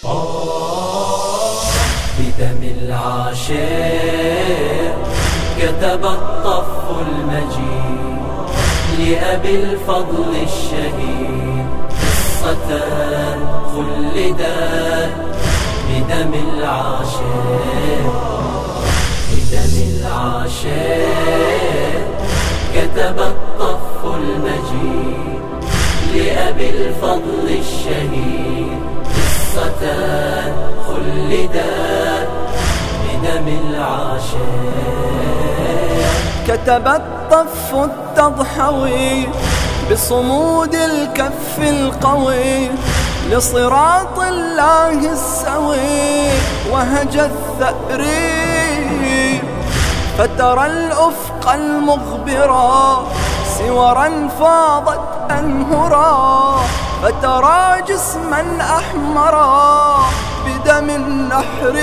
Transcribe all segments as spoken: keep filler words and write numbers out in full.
بدم العاشق كتب الطف المجيد لأبي الفضل الشهيد قصة خلدت بدم العاشق. بدم العاشق كتب الطف المجيد لأبي الفضل الشهيد قصة خلدت بدم العاشق. كتب الطف التضحوي بصمود الكف القوي لصراط الله السوي وهج الثأر، فترى الأفق المغبرا سورا فاضت أنهرا، فترى جسما أحمرا بدم النحر،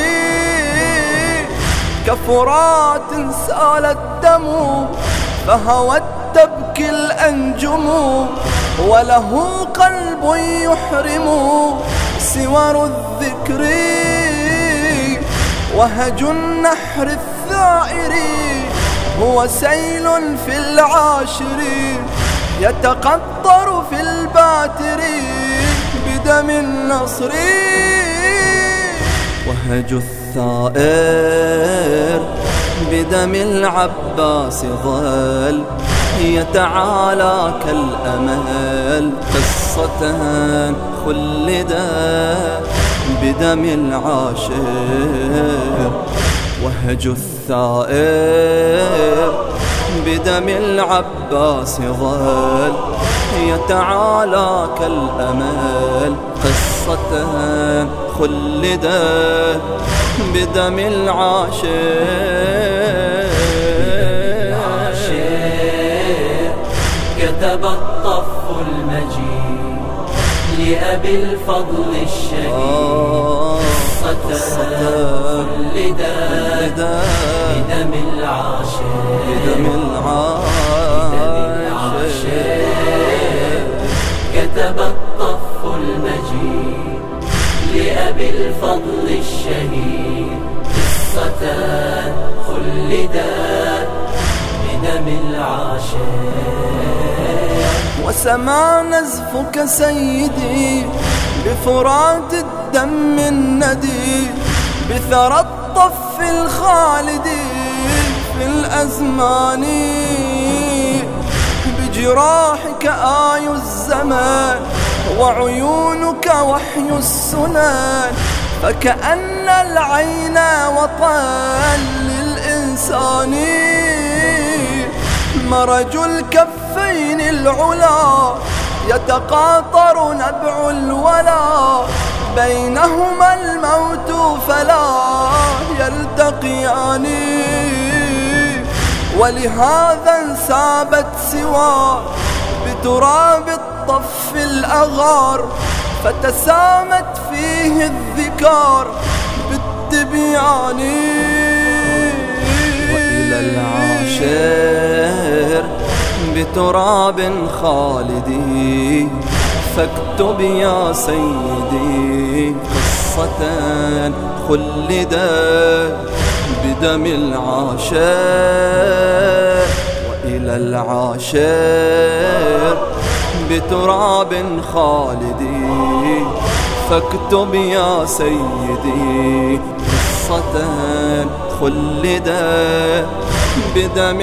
كفرات سال الدم فهوت تبكي الأنجم، وله قلب يحرم سور الذكر، وهج النحر الثائر هو سيل في العاشر يتقطر في الباتر بدم النصر. وهج الثائر بدم العباس ظل يتعالى كالأمل قصة خلدت بدم العاشق. وهج الثائر بدم العباس ظل يتعالى كالأمل قصة خلدت بدم العاشق. كتب الطف المجيد لأبي الفضل الشهيد قصة خلدت بدم العاشق. بدم العاشق كتب الطف المجيد لأبي الفضل الشهيد قصة خلدت بدم العاشق. وسمع نزفك سيدي بفرات الدم الندي بثرى الطف الخالدي في الأزمان، بجراحك آي الزمان وعيونك وحي السنن، فكأن العين وطن للإنسان، مرج الكفين العلا يتقاطر نبع الولا، بينهما الموت فلا يلتقيان، ولهذا انسابت سوى بتراب الطف الأغار، فتسامت فيه الذكار بالتبيان. وإلى العاشر بتراب خالدي فاكتب يا سيدي قصة خلدت بدم العاشر. وإلى العاشر بتراب خالدي فاكتب يا سيدي قصة خلدت بدم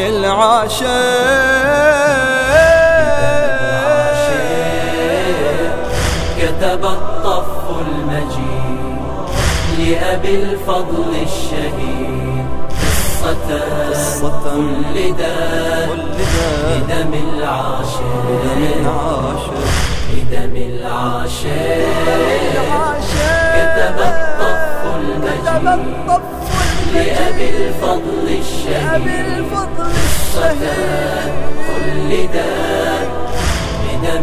العاشق. كتب الطف المجيد لأبي الفضل الشهيد قصة خلدت بدم العاشق. بدم العاشق كتب الطف المجيد لأبي الفضل الشهيد قصة خلدت بدم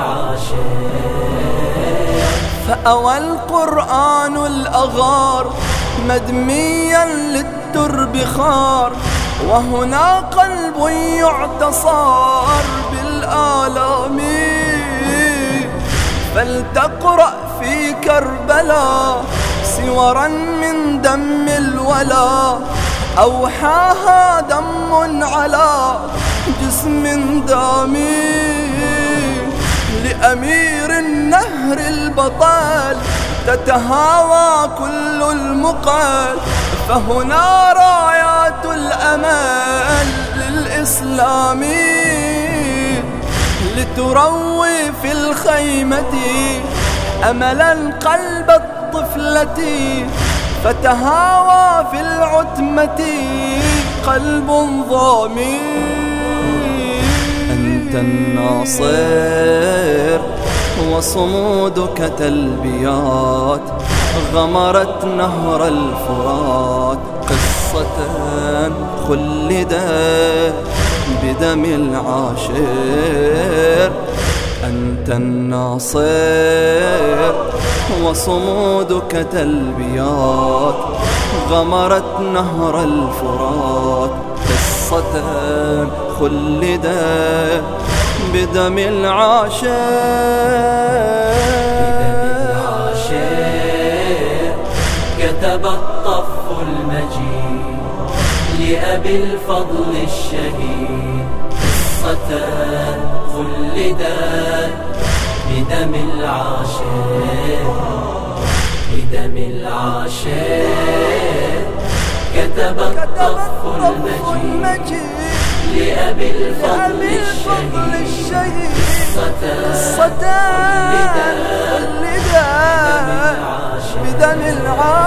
العاشق. فأوى القرآن الأغار مدميا للترب خار، وهنا قلب يعتصر بالآلام، فلتقرأ في كربلاء سورا من دم الولا، أوحاها دم على جسم دامي لأمير النهر البطل تتهاوى كل المقال، فهنا رايات الأمل للإسلام لتروي في الخيمة أملا قلب الطفلة، فتهاوى في العتمة قلب ضامي. أنت الناصر وصمودك تلبيات غمرت نهر الفرات، قصة خلدت بدم العاشر. أنت الناصر وصمودك تلبيات غمرت نهر الفرات، قصة خلدت بدم العاشر. كتب الطف المجيد لأبي الفضل الشهيد، قصة خلدت بدم العاشر. بدم العاشر كتب الطف المجيد لأبي الفضل الشهيد، قصة خلدت بدم العاشر.